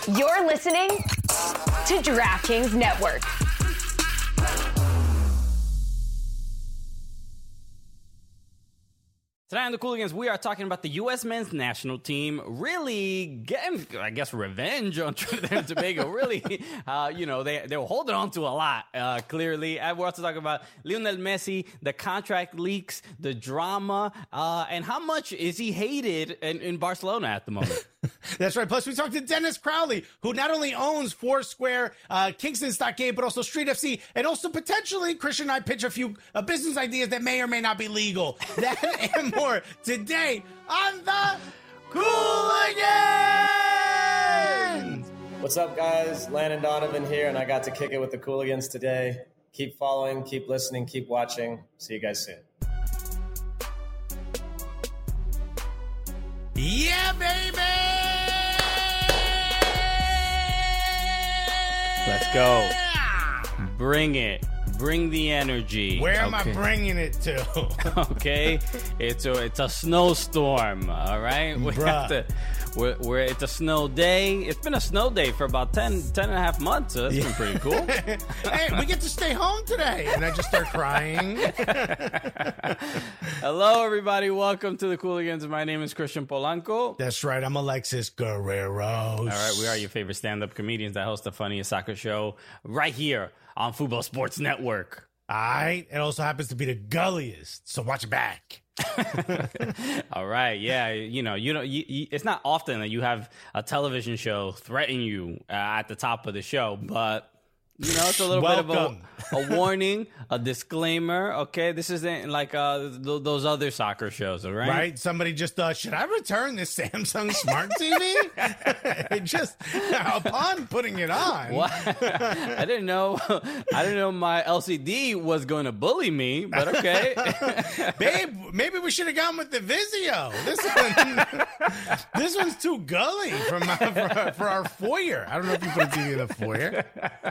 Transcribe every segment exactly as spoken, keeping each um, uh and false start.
You're listening to DraftKings Network. Tonight on the Cooligans, we are talking about the U S men's national team really getting, I guess, revenge on Trinidad and Tobago. Really, uh, you know, they, they were holding on to a lot, uh, clearly. And we're also talking about Lionel Messi, the contract leaks, the drama, uh, and how much is he hated in, in Barcelona at the moment. That's right. Plus, we talked to Dennis Crowley, who not only owns Foursquare, uh, Kingston Stockade, but also Street F C, and also potentially, Christian and I pitch a few uh, business ideas that may or may not be legal. That and more today on the Cooligans! What's up, guys? Landon Donovan here, and I got to kick it with the Cooligans today. Keep following, keep listening, keep watching. See you guys soon. Yeah, baby! Let's go. Bring it. Bring the energy. Where am okay. I bringing it to? Okay, it's a it's a snowstorm. All right, we Bruh. have to. We're, we're it's a snow day. It's been a snow day for about ten, ten and a half months. So that's Yeah. been pretty cool. Hey, we get to stay home today, and I just start crying. Hello, everybody. Welcome to the Cooligans. My name is Christian Polanco. That's right. I'm Alexis Guerrero. All right, we are your favorite stand-up comedians that host the funniest soccer show right here on Football Sports Network. All right. It also happens to be the gulliest, so watch it back. All right, yeah, you know, you know, you, you, it's not often that you have a television show threaten you uh, at the top of the show, but you know, it's a little bit of a, a warning, a disclaimer. Okay, this isn't like uh, th- those other soccer shows, all right? Right? Somebody just thought, should I return this Samsung Smart T V? It just upon putting it on. What? I didn't know. I didn't know my L C D was going to bully me, but okay. Babe, maybe we should have gone with the Vizio. This one, this one's too gully for, my, for, for our foyer. I don't know if you put a T V in the foyer.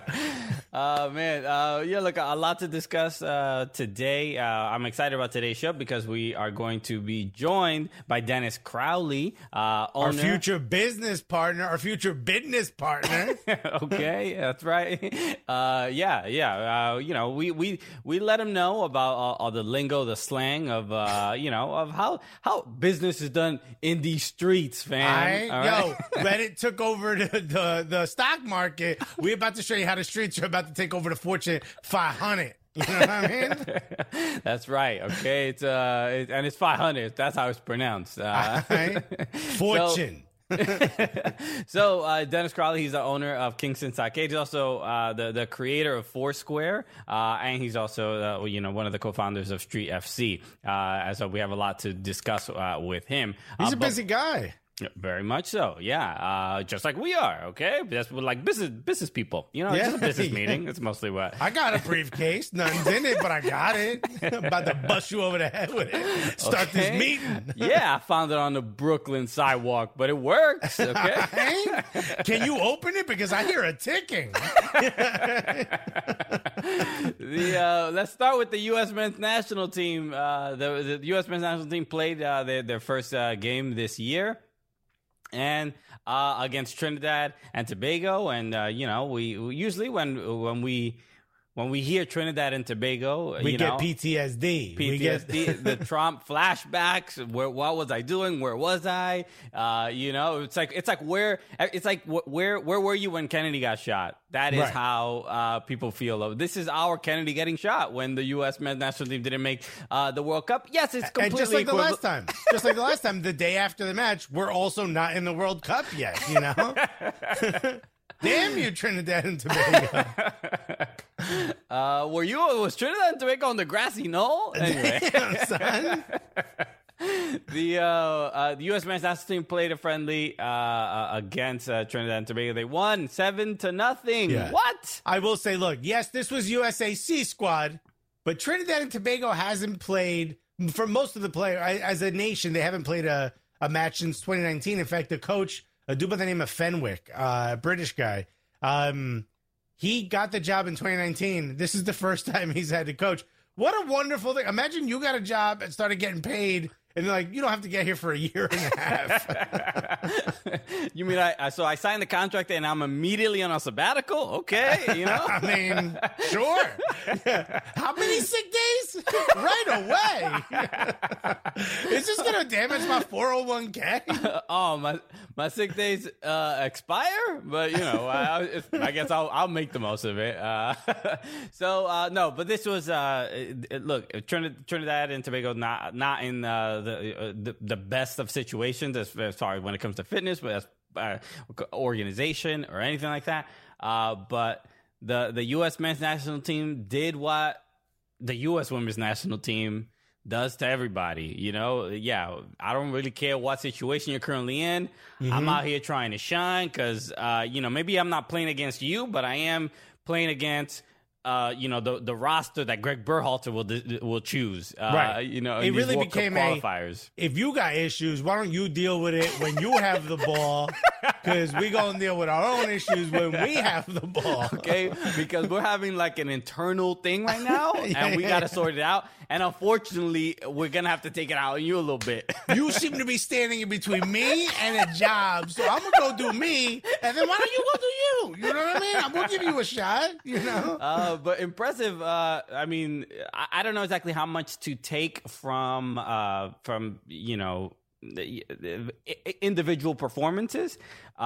Uh, man, uh, yeah, look, a lot to discuss uh, today. Uh, I'm excited about today's show because we are going to be joined by Dennis Crowley, uh, owner. Our future business partner, our future business partner. Okay, that's right. Uh, yeah, yeah. Uh, you know, we, we, we let him know about all, all the lingo, the slang of, uh, you know, of how, how business is done in these streets, fam. All All right? right? Yo, Reddit took over the, the, the stock market. We're about to show you how the streets are about to take over the Fortune five hundred. You know what I mean? That's right. Okay, it's uh, it, and it's five hundred. That's how it's pronounced. Uh, All right. Fortune. So uh, Dennis Crowley, he's the owner of Kingston Stockade. He's also uh, the the creator of Foursquare, uh, and he's also uh, you know one of the co-founders of Street F C. Uh, and so we have a lot to discuss uh, with him. He's uh, a busy guy. Very much so, yeah. Uh, just like we are, okay? That's what, like business business people. You know, it's Yeah. just a business meeting. It's mostly what. I got a briefcase. Nothing's in it, but I got it. I'm about to bust you over the head with it. Start Okay. this meeting. Yeah, I found it on the Brooklyn sidewalk, but it works, okay? Hey, can you open it? Because I hear a ticking. the uh, Let's start with the U S men's national team. Uh, the, the U S men's national team played uh, their, their first uh, game this year. And uh, against Trinidad and Tobago, and uh, you know, we, we usually when when we when we hear Trinidad and Tobago, We you get know, P T S D. P T S D, We get the Trump flashbacks. Where what was I doing? Where was I? Uh, you know, it's like it's like where it's like wh- where where were you when Kennedy got shot? That is Right. how uh, people feel. This is our Kennedy getting shot when the U S men's national team didn't make uh, the World Cup. Yes, it's And completely just like the equivalent- last time, just like the last time, the day after the match, we're also not in the World Cup yet, you know? Damn you, Trinidad and Tobago. Uh, were you was Trinidad and Tobago on the grassy knoll? Anyway. Damn, son. The uh, uh, the U S men's national team played a friendly uh, uh, against uh, Trinidad and Tobago. They won seven to nothing. Yeah. What? I will say, look, yes, this was U S A C squad, but Trinidad and Tobago hasn't played, for most of the players, as a nation, they haven't played a, a match since twenty nineteen. In fact, the coach, a dude by the name of Fenwick, uh, a British guy, um, he got the job in twenty nineteen. This is the first time he's had to coach. What a wonderful thing. Imagine you got a job and started getting paid And they're like, you don't have to get here for a year and a half. You mean I, I? So I signed the contract and I'm immediately on a sabbatical? Okay, you know. I mean, sure. How many sick days? Right away. Is this going to damage my four oh one k? Oh, my my sick days uh, expire, but you know, I, I, I guess I'll I'll make the most of it. Uh, so uh, no, but this was uh, it, look, Trinidad, Trinidad and Tobago not not in uh, the, uh, the the best of situations as, as far as when it comes to fitness, but as uh, organization or anything like that. Uh, but the the U S men's national team did what the U S women's national team does to everybody. You know, yeah, I don't really care what situation you're currently in. Mm-hmm. I'm out here trying to shine because, uh, you know, maybe I'm not playing against you, but I am playing against, uh, you know, the the roster that Greg Berhalter will will choose. Uh, right. You know, it really World became Cup qualifiers. A, if you got issues, why don't you deal with it when you have the ball? Because we gonna deal with our own issues when we have the ball. Okay, because we're having like an internal thing right now, and we got to sort it out. And unfortunately, we're gonna have to take it out on you a little bit. You seem to be standing in between me and a job, so I'm gonna go do me, and then why don't you go do you? You know what I mean? I'm gonna give you a shot. You know. Uh, but impressive. Uh, I mean, I, I don't know exactly how much to take from uh, from you know. The, the individual performances,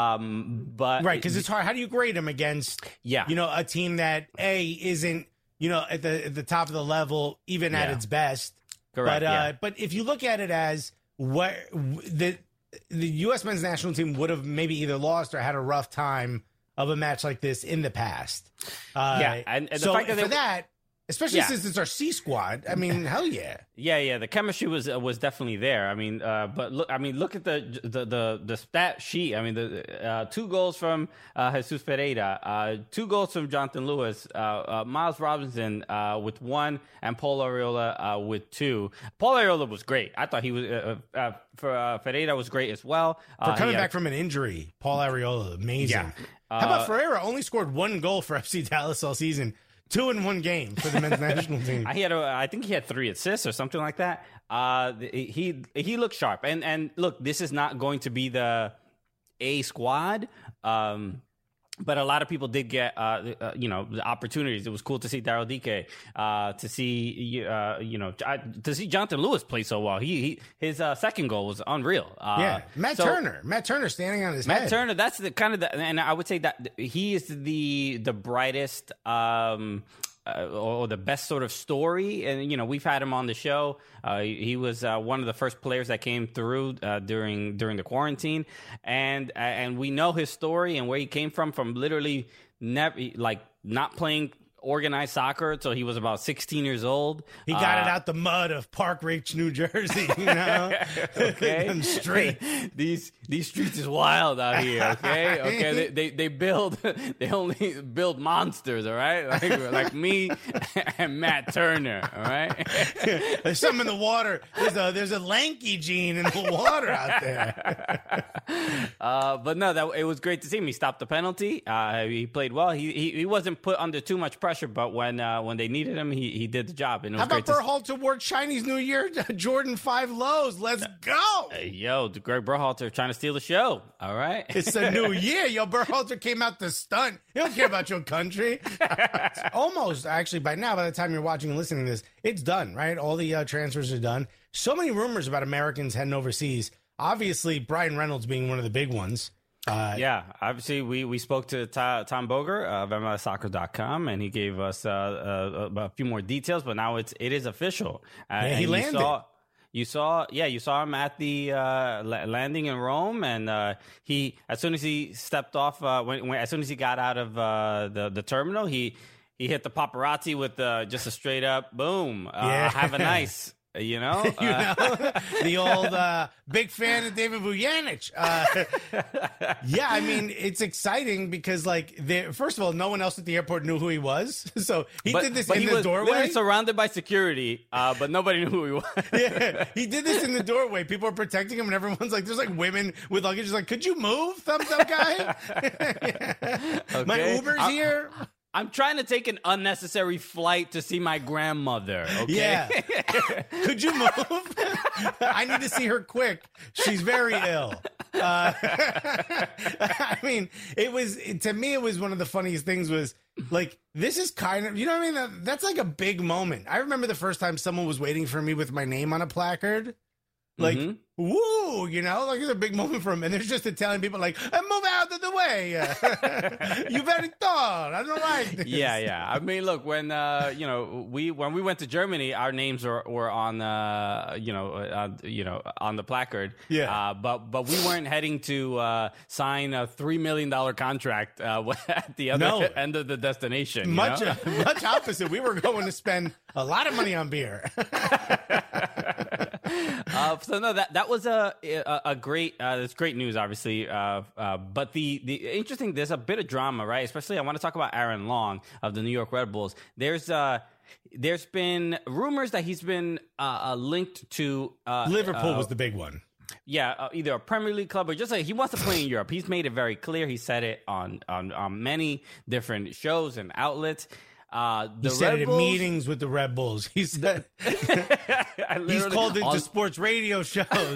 um, but right, because it's hard. How do you grade them against, yeah, you know, a team that a isn't, you know, at the at the top of the level, even at yeah. its best. Correct. But uh, yeah. but if you look at it as what the the U S men's national team would have maybe either lost or had a rough time of a match like this in the past. Uh, yeah, and, and the so fact that for they, that. Especially yeah. since it's our C squad. I mean, hell yeah. Yeah, yeah. The chemistry was uh, was definitely there. I mean, uh, but look, I mean, look at the the the, the stat sheet. I mean, the uh, two goals from uh, Jesus Ferreira, uh, two goals from Jonathan Lewis, uh, uh, Miles Robinson uh, with one, and Paul Arriola uh, with two. Paul Arriola was great. I thought he was uh, uh, for uh, Ferreira was great as well. For uh, coming had, back from an injury, Paul Arriola, amazing. Yeah. How about Uh, Ferreira? Only scored one goal for F C Dallas all season. Two in one game for the men's national team. I had, a, I think he had three assists or something like that. Uh, he he looked sharp, and and look, this is not going to be the A squad. Um, But a lot of people did get, uh, uh, you know, the opportunities. It was cool to see Daryl Dike, uh, to see, uh, you know, to see Jonathan Lewis play so well. He, he his uh, second goal was unreal. Uh, yeah, Matt so, Turner, Matt Turner standing on his Matt head. Turner. That's the kind of the, and I would say that he is the the brightest. Um, Uh, or the best sort of story, and you know we've had him on the show. Uh, he was uh, one of the first players that came through uh, during during the quarantine, and and we know his story and where he came from. From literally never like not playing organized soccer until he was about sixteen years old. He got uh, it out the mud of Park Ridge, New Jersey. You know, okay, them street. these these streets is wild out here. Okay, okay, they they, they build they only build monsters. All right, like, like me and Matt Turner. All right, there's something in the water. There's a there's a lanky gene in the water out there. uh, but no, that it was great to see him. He stopped the penalty. Uh, he played well. He, he he wasn't put under too much pressure, but when uh, when they needed him, he, he did the job. And it was How about great Berhalter wore Chinese New Year Jordan five lows? Let's go. to, uh, yo, Greg Berhalter trying to steal the show. All right, It's a new year. Yo, Berhalter came out to stunt. He don't care about your country. It's almost, actually, by now, by the time you're watching and listening to this, it's done, right? All the uh, transfers are done. So many rumors about Americans heading overseas. Obviously, Brian Reynolds being one of the big ones. Uh, yeah, obviously we, we spoke to Tom, Tom Boger of M L S soccer dot com, and he gave us uh, a, a few more details. But now it's it is official. Uh, yeah, he and landed. You saw, you saw, yeah, you saw him at the uh, landing in Rome, and uh, he as soon as he stepped off, uh, when, when as soon as he got out of uh, the the terminal, he he hit the paparazzi with uh, just a straight up boom. Uh, Yeah. Have a nice. You know, you uh, know, the old uh, big fan of David Vujanich. Uh, yeah, I mean, it's exciting because, like, first of all, no one else at the airport knew who he was. So he but, did this but in he the was doorway. literally surrounded by security, uh, but nobody knew who he was. Yeah, he did this in the doorway. People are protecting him, and everyone's like, there's like women with luggage, like, could you move, thumbs up guy? Yeah. Okay. My Uber's I- here. I'm trying to take an unnecessary flight to see my grandmother. Okay? Yeah. Could you move? I need to see her quick. She's very ill. Uh, I mean, it was, to me, it was one of the funniest things was like, this is kind of, you know what I mean? That, that's like a big moment. I remember the first time someone was waiting for me with my name on a placard. Like, mm-hmm. woo, you know, like it's a big moment for him. And there's just Italian people like, move out of the way. You very tall. I don't like this. Yeah, yeah. I mean, look, when, uh, you know, we, when we went to Germany, our names were, were on, uh, you know, uh, you know, on the placard. Yeah. Uh, but, but we weren't heading to, uh, sign a three million dollars contract, uh, at the other no. end of the destination. Much, you know? uh, much opposite. We were going to spend a lot of money on beer. uh, so no, that that was a a, a great. Uh, it's great news, obviously. Uh, uh, but the the interesting, there's a bit of drama, right? Especially, I want to talk about Aaron Long of the New York Red Bulls. There's uh, there's been rumors that he's been uh, uh, linked to uh, Liverpool uh, was the big one. Yeah, uh, either a Premier League club or just like he wants to play in Europe. He's made it very clear. He said it on on, on many different shows and outlets. Uh, the he said Red it Bulls, in meetings with the Red Bulls. He said he's called into on, sports radio shows.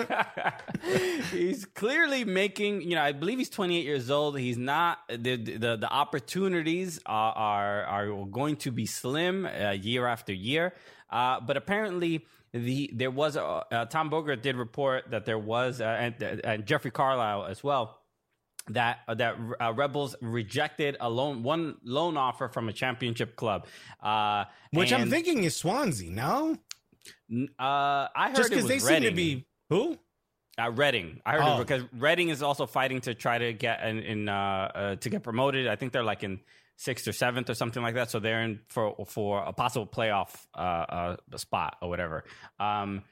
He's clearly making, you know, I believe he's twenty-eight years old. He's not, the the, the opportunities are, are are going to be slim uh, year after year. Uh, but apparently, the there was a, uh, Tom Bogert did report that there was, uh, and, and Jeffrey Carlisle as well, that uh, that uh, Rebels rejected a loan one loan offer from a championship club, uh, which and, I'm thinking is Swansea. No, uh, I heard just it because was they Reading. seem to be who uh, Reading. I heard oh. it because Reading is also fighting to try to get in, in uh, uh, to get promoted. I think they're like in sixth or seventh or something like that. So they're in for for a possible playoff uh, uh, spot or whatever. Um,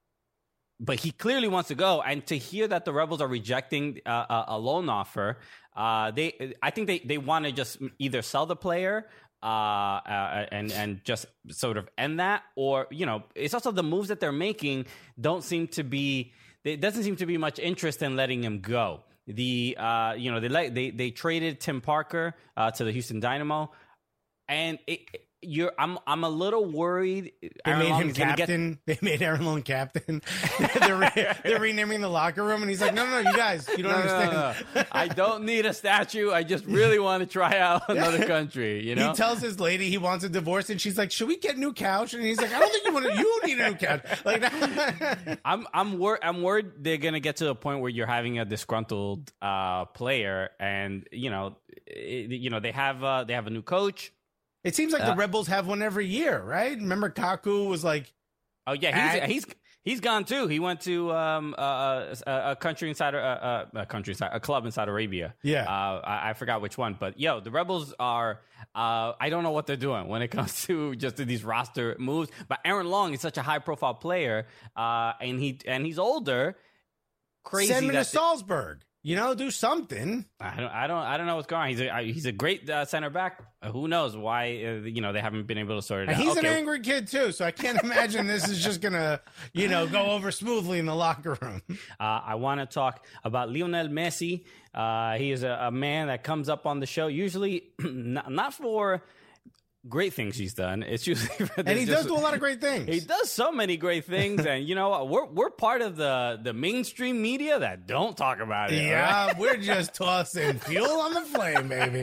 But he clearly wants to go, and to hear that the Rebels are rejecting uh, a, a loan offer, uh, they I think they, they want to just either sell the player uh, uh, and and just sort of end that, or you know, it's also the moves that they're making don't seem to be. There doesn't seem to be much interest in letting him go. The uh, you know they let, they they traded Tim Parker uh, to the Houston Dynamo, and it. You're, I'm, I'm a little worried. They Aaron made Long him is gonna captain. Get... They made Aaron Long captain. they're, re- they're renaming the locker room, and he's like, "No, no, no, you guys, you don't no, understand. No, no, no. I don't need a statue. I just really want to try out another country." You know, he tells his lady he wants a divorce, and she's like, "Should we get a new couch?" And he's like, "I don't think you want to. You need a new couch." Like, I'm, I'm worried. I'm worried they're gonna get to the point where you're having a disgruntled uh, player, and you know, it, you know, they have uh, they have a new coach. It seems like uh, the Rebels have one every year, right? Remember Kaku was like, "Oh yeah, he's he's he's gone too. He went to um uh, a, a country inside uh, uh, a country inside a club in Saudi Arabia. Yeah, uh, I, I forgot which one, but yo, the Rebels are. Uh, I don't know what they're doing when it comes to just these roster moves. But Aaron Long is such a high profile player, uh, and he and he's older. Crazy. Send him to that Salzburg. You know, do something. I don't, I don't, I don't know what's going on. He's a, he's a great uh, center back. Uh, who knows why? Uh, you know, they haven't been able to sort it and out. He's okay. an angry kid too, so I can't imagine this is just gonna, you know, go over smoothly in the locker room. Uh, I want to talk about Lionel Messi. Uh, he is a, a man that comes up on the show usually not, not for great things he's done. It's usually and he just, does do a lot of great things. He does so many great things, and you know what? We're we're part of the the mainstream media that don't talk about it. Yeah, right? we're just tossing fuel on the flame, baby.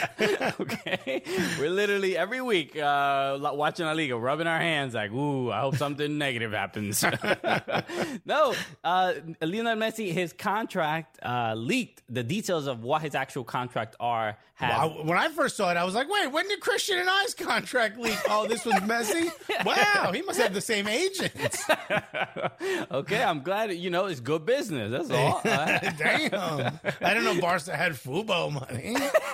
Okay, we're literally every week uh, watching La Liga, rubbing our hands like, "Ooh, I hope something negative happens." No, uh, Lionel Messi, his contract uh, leaked. The details of what his actual contract are. Have, Wow. When I first saw it, I was like, "Wait, when did Christian and I's contract leak? Oh, this was Messi. Wow, he must have the same agents." Okay, I'm glad. You know, it's good business. That's all. Uh, Damn, I didn't know Barca had Fubo money.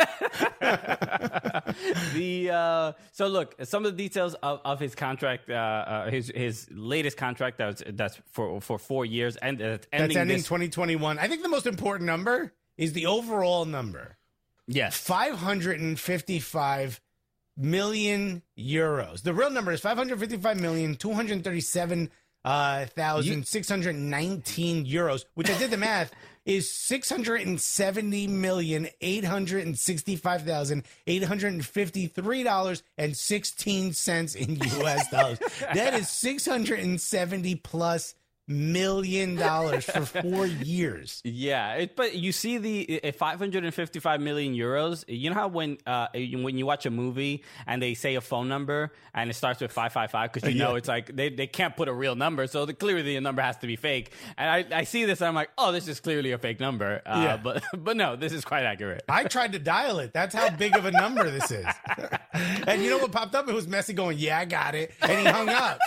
the uh, so look, some of the details of, of his contract, uh, uh, his his latest contract that's that's for for four years, and uh, ending That's ending this, twenty twenty-one. I think the most important number is the overall number. Yes, five hundred fifty-five million euros. The real number is five hundred fifty-five million two hundred thirty-seven thousand six hundred nineteen euros, which I did the math. is six hundred seventy million, eight hundred sixty-five thousand, eight hundred fifty-three dollars and sixteen cents in U S dollars. That is six hundred seventy plus million dollars for four years. Yeah, it, but you see the uh, five hundred fifty-five million euros. You know how when uh, when you watch a movie and they say a phone number and it starts with five five five because you know Yeah. it's like they, they can't put a real number, so the, clearly the number has to be fake. And I, I see this and I'm like, oh, this is clearly a fake number. Uh, Yeah. But but no, this is quite accurate. I tried to dial it. That's how big of a number this is. And you know what popped up? It was Messi going, yeah, I got it. And he hung up.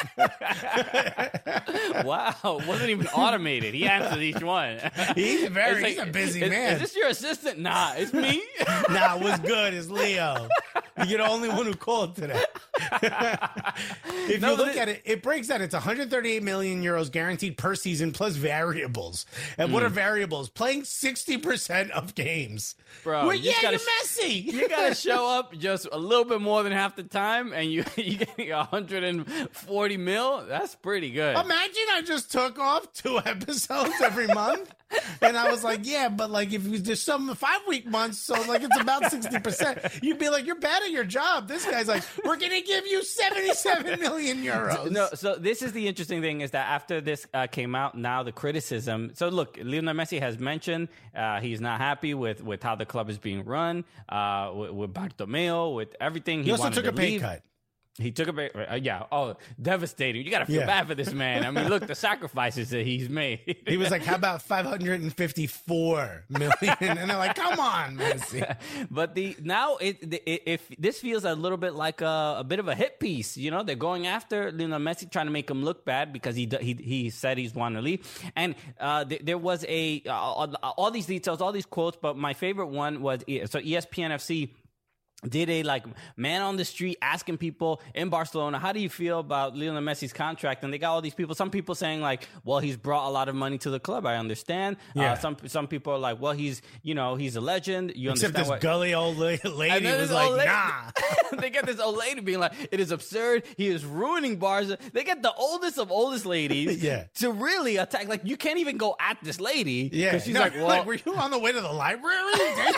Wow, it wasn't even automated. He answered each one. He's very, It's like, he's a busy is, man. Is this your assistant? Nah, it's me. Nah, what's good is Leo. You're the only one who called today. If No, you look but it- at it, it breaks down. It's one hundred thirty-eight million euros guaranteed per season plus variables. And Mm. what are variables? Playing sixty percent of games. Bro, Well, you yeah, just gotta you're Messi. You gotta show up just a little bit more than half the time, and you you get one hundred forty mil. That's pretty good. Imagine I just took off two episodes every month. And I was like, yeah, but like if you just some five week months, so like it's about sixty percent. You'd be like, you're bad at your job. This guy's like, we're going to give you seventy-seven million euros. No, so this is the interesting thing is that after this uh, came out, now the criticism. So look, Lionel Messi has mentioned uh, he's not happy with, with how the club is being run, uh, with, with Bartomeu, with everything. He, He also wanted took to a pay leave. cut. He took a bit, uh, yeah. Oh, devastating! You got to feel Yeah. bad for this man. I mean, look, the sacrifices that he's made. He was like, how about five hundred fifty-four million? And they're like, come on, Messi. But the now it, it if this feels a little bit like a, a bit of a hit piece, you know, they're going after Lionel Messi, trying to make him look bad because he he he said he's want to leave, and uh, th- there was a uh, all, all these details, all these quotes, but my favorite one was so E S P N F C did a like man on the street asking people in Barcelona, how do you feel about Lionel Messi's contract? And they got all these people, some people saying like, well, he's brought a lot of money to the club. I understand. Yeah. Uh, some, some people are like, well, he's, you know, he's a legend. You Except understand this what gully old la- and lady then was this like, old lady- nah. they get this old lady being like, it is absurd. He is ruining Barca. They get the oldest of oldest ladies Yeah. to really attack. Like, you can't even go at this lady. Yeah. Because she's No, like, well, were you on the way to the library?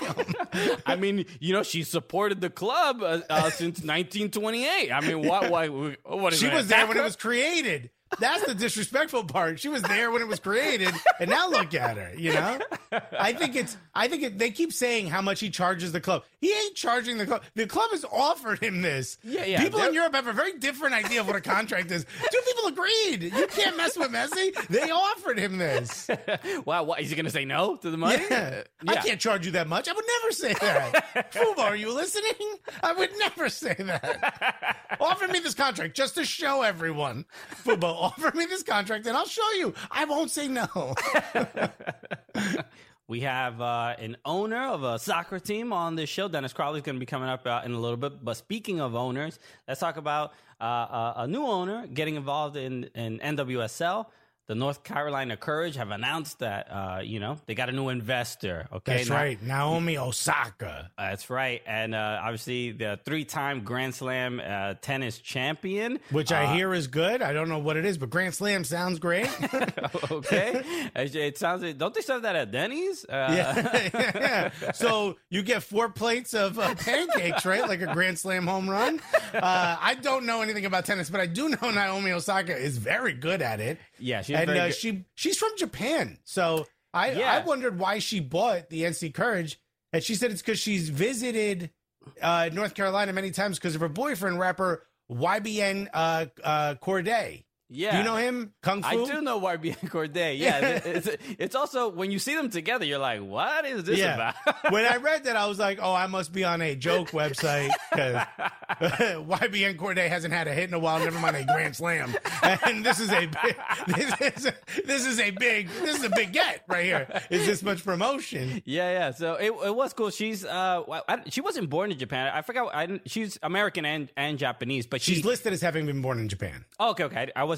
Damn. I mean, you know, she supported the club uh, uh, since nineteen twenty-eight. I mean, why? Why? What is She it, was there attack when it her? was created. That's the disrespectful part. She was there when it was created, and now look at her. You know, I think it's. I think it, they keep saying how much he charges the club. He ain't charging the club. The club has offered him this. Yeah, yeah, People they're- in Europe have a very different idea of what a contract is. Two people agreed. You can't mess with Messi. They offered him this. Wow, what, is he going to say no to the money? Yeah. Yeah. I can't charge you that much. I would never say that. Fubo, are you listening? I would never say that. Offer me this contract just to show everyone. Fubo, offer me this contract and I'll show you. I won't say no. We have uh, an owner of a soccer team on this show. Dennis Crowley's going to be coming up uh, in a little bit. But speaking of owners, let's talk about uh, a, a new owner getting involved in, in N W S L. The North Carolina Courage have announced that, uh, you know, they got a new investor. Okay, That's Now- right. Naomi Osaka. That's right. And uh, obviously, the three-time Grand Slam uh, tennis champion. Which I hear is good. I don't know what it is, but Grand Slam sounds great. Okay. it, it sounds like, don't they serve that at Denny's? Uh, yeah. yeah. So you get four plates of uh, pancakes, right? Like a Grand Slam home run. Uh, I don't know anything about tennis, but I do know Naomi Osaka is very good at it. Yeah, she's and very uh, good. she she's from Japan. So I Yeah. I wondered why she bought the N C Courage, and she said it's because she's visited uh, North Carolina many times because of her boyfriend, rapper Y B N uh, uh, Corday. Yeah. Do you know him? Kung Fu? I do know Y B N Corday. Yeah, it's, it's also when you see them together, you're like, "What is this Yeah. about?" When I read that, I was like, "Oh, I must be on a joke website because Y B N Corday hasn't had a hit in a while. Never mind a Grand Slam, and this is a big, this is a, this is a big this is a big get right here. Is this much promotion? Yeah, yeah. So it, it was cool. She's uh, I, she wasn't born in Japan. I forgot. I didn't, she's American and, and Japanese, but She's she, listed as having been born in Japan. Oh, okay, okay. I wasn't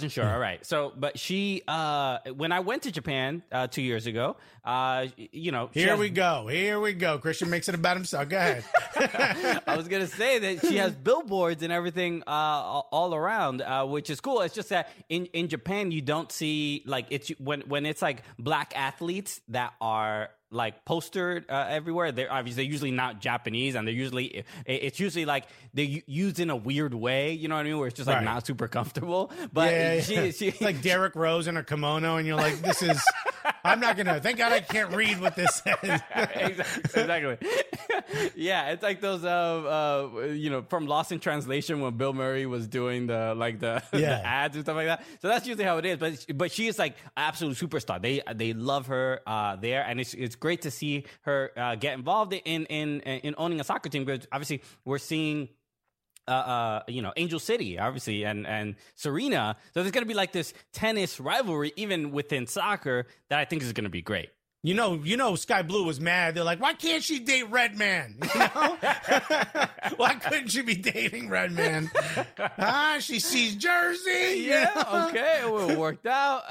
wasn't sure. All right. So, but she, uh, when I went to Japan uh, two years ago, uh, you know, she Here has- we go. Here we go. Christian makes it about himself. Go ahead. I was gonna say that she has billboards and everything uh, all all around, uh, which is cool. It's just that in, in Japan you don't see like it's when when it's like black athletes that are like postered uh, everywhere. They're obviously usually not Japanese, and they're usually it's usually like they used in a weird way. You know what I mean? Where it's just like Right. not super comfortable. But yeah, she, yeah. she It's like Derrick Rose in a kimono, and you're like, this is. I'm not gonna. Thank God I can't read what this says. exactly. exactly. Yeah, it's like those, uh, uh, you know, from Lost in Translation when Bill Murray was doing the like the, Yeah. the ads and stuff like that. So that's usually how it is. But but she is like absolute superstar. They they love her uh, there, and it's it's great to see her uh, get involved in in in owning a soccer team. Because obviously we're seeing. Uh, uh, you know, Angel City, obviously, and, and Serena. So there's going to be like this tennis rivalry, even within soccer, that I think is going to be great. You know, you know, Sky Blue was mad. They're like, why can't she date Redman? You know? Why couldn't she be dating Redman? Ah, she sees Jersey. you know? Yeah, okay, well, it worked out.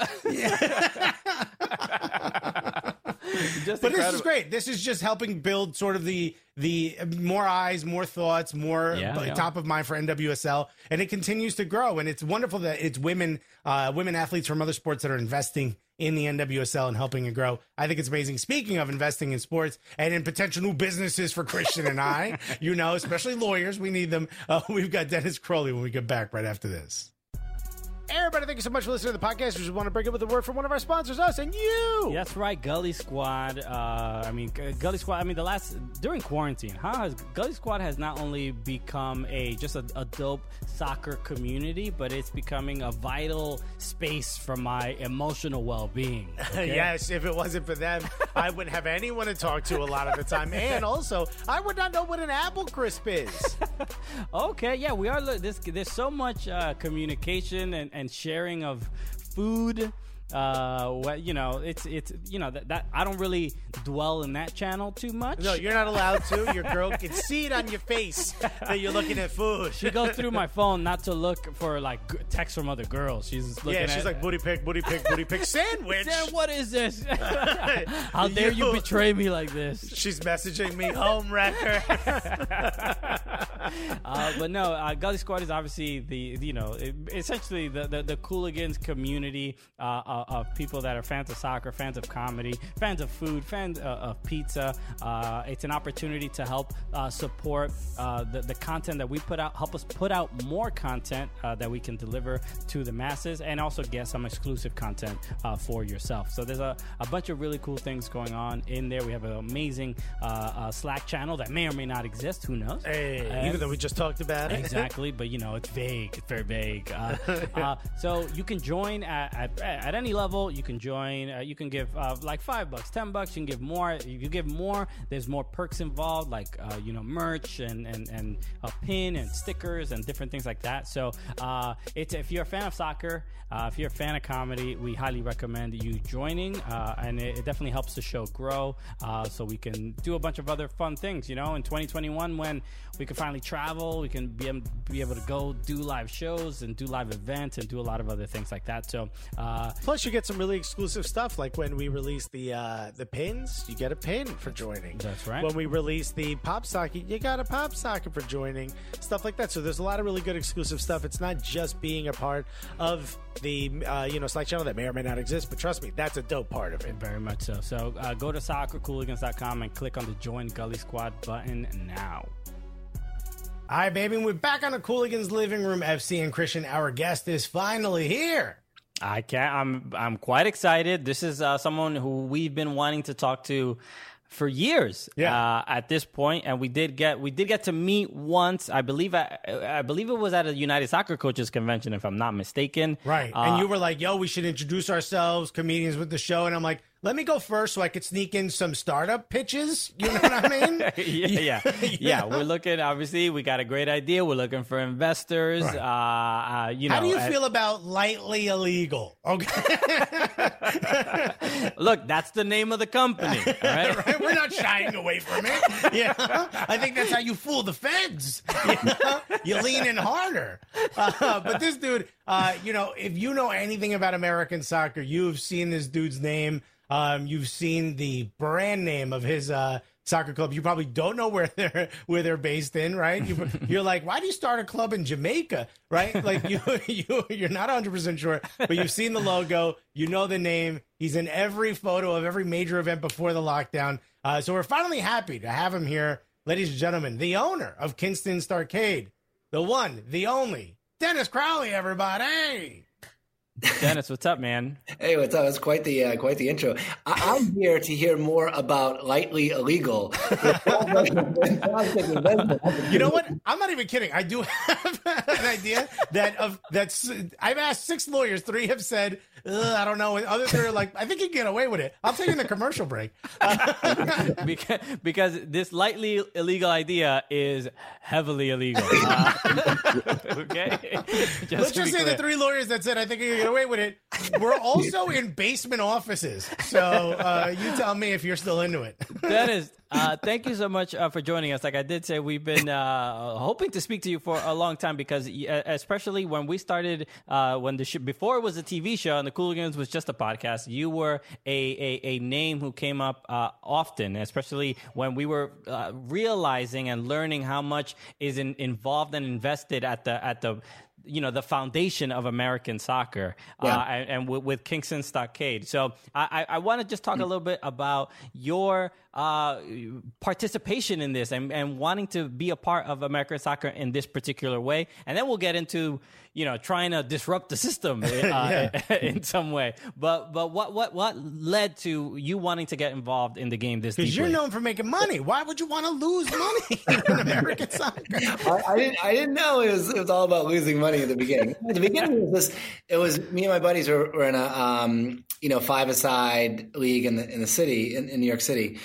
Just But this incredible. is great. This is just helping build sort of the the more eyes, more thoughts, more Yeah, uh, yeah. top of mind for N W S L, and it continues to grow. And it's wonderful that it's women, uh, women athletes from other sports that are investing in the N W S L and helping it grow. I think it's amazing. Speaking of investing in sports and in potential new businesses for Christian and I, you know, especially lawyers, we need them. Uh, we've got Dennis Crowley when we get back right after this. Everybody, thank you so much for listening to the podcast. We just want to break it with a word from one of our sponsors, us and you. That's right, Gully Squad. Uh, I mean, G- Gully Squad. I mean, the last during quarantine, how has Gully Squad has not only become a just a, a dope soccer community, but it's becoming a vital space for my emotional well-being. Okay? Yes, if it wasn't for them, I wouldn't have anyone to talk to a lot of the time. And also, I would not know what an apple crisp is. Okay, yeah, we are. look, There's, there's so much uh, communication and, and sharing of food. Uh, what you know, it's it's you know that, that I don't really dwell in that channel too much. No, you're not allowed to. Your girl can see it on your face that you're looking at food. She goes through my phone not to look for like g- texts from other girls. She's looking Yeah, at, she's like, booty pick, booty pick, booty pick, sandwich. Sam, what is this? How dare you You- betray me like this? She's messaging me, home wrecker. Uh, but no, uh, Gully Squad is obviously the, you know, it, essentially the, the, the Cooligans community uh, uh, of people that are fans of soccer, fans of comedy, fans of food, fans uh, of pizza. Uh, it's an opportunity to help uh, support uh, the, the content that we put out, help us put out more content uh, that we can deliver to the masses, and also get some exclusive content uh, for yourself. So there's a, a bunch of really cool things going on in there. We have an amazing uh, uh, Slack channel that may or may not exist. Who knows? Hey, And- even though we just talked about it. Exactly, but you know it's vague. It's very vague. Uh, uh, so you can join at, at, at any level. You can join. Uh, you can give uh, like five bucks, ten bucks. You can give more. If you give more, there's more perks involved, like uh, you know merch and and and a pin and stickers and different things like that. So uh, it's if you're a fan of soccer, uh, if you're a fan of comedy, we highly recommend you joining, uh, and it, it definitely helps the show grow. Uh, so we can do a bunch of other fun things. You know, in twenty twenty-one when we can finally travel, we can be able, be able to go do live shows and do live events and do a lot of other things like that. So, uh, Plus, you get some really exclusive stuff, like when we release the uh, the pins, you get a pin for joining. That's right. When we release the pop socket, you got a pop socket for joining. Stuff like that. So there's a lot of really good exclusive stuff. It's not just being a part of the uh, you know Slack channel that may or may not exist, but trust me, that's a dope part of it. very much so. So uh, go to soccer cooligans dot com and click on the Join Gully Squad button now. All right, baby, we're back on the Cooligans Living Room F C, and Christian, our guest, is finally here. I can't. I'm. I'm quite excited. This is uh, someone who we've been wanting to talk to for years. Yeah. Uh, at this point, and we did get we did get to meet once. I believe. I, I believe it was at a United Soccer Coaches Convention, if I'm not mistaken. Right. Uh, and you were like, yo, we should introduce ourselves, comedians with the show. And I'm like, let me go first so I could sneak in some startup pitches. You know what I mean? yeah, yeah, yeah. We're looking. Obviously, we got a great idea. We're looking for investors. Right. Uh, uh, you know, how do you uh, feel about lightly illegal? Okay. Look, that's the name of the company. All right? Right? We're not shying away from it. Yeah, I think that's how you fool the feds. You know? You lean in harder. Uh, but this dude, uh, you know, if you know anything about American soccer, you've seen this dude's name. Um, you've seen the brand name of his uh, soccer club. You probably don't know where they're where they're based in, right? You, you're like, why do you start a club in Jamaica, right? Like you, you you're not one hundred percent sure, but you've seen the logo, you know the name. He's in every photo of every major event before the lockdown. Uh, so we're finally happy to have him here, ladies and gentlemen. The owner of Kingston Starcade, the one, the only, Dennis Crowley. Everybody. Dennis, what's up, man? Hey, what's up? That's quite the uh, quite the intro. I- I'm here to hear more about lightly illegal. You know what? I'm not even kidding. I do have an idea that of that's. I've asked six lawyers. Three have said, I don't know. Others are like, I think you can get away with it. I'm taking the commercial break. because, because this lightly illegal idea is heavily illegal. Uh, okay. Just Let's to just be say clear. the three lawyers that said, I think you can get away with it. We're also in basement offices. So uh, you tell me if you're still into it. Dennis, uh, thank you so much uh, for joining us. Like I did say, we've been uh, hoping to speak to you for a long time because, uh, especially when we started, uh, when the sh- before it was a T V show and the Cooligans was just a podcast, you were a a, a name who came up uh, often, especially when we were uh, realizing and learning how much is in, involved and invested at the at the. you know, the foundation of American soccer Yeah. uh, and, and with, with Kingston Stockade. So I, I want to just talk a little bit about your uh, participation in this and, and wanting to be a part of American soccer in this particular way. And then we'll get into, you know, trying to disrupt the system uh, Yeah. in some way. But but what, what, what led to you wanting to get involved in the game this Because deeply? you're known for making money. Why would you want to lose money in American soccer? I, I didn't. I didn't know it was. It was all about losing money at the beginning. At the beginning, it was this. It was me and my buddies were, were in a um, you know five-a-side league in the in the city in, in New York City,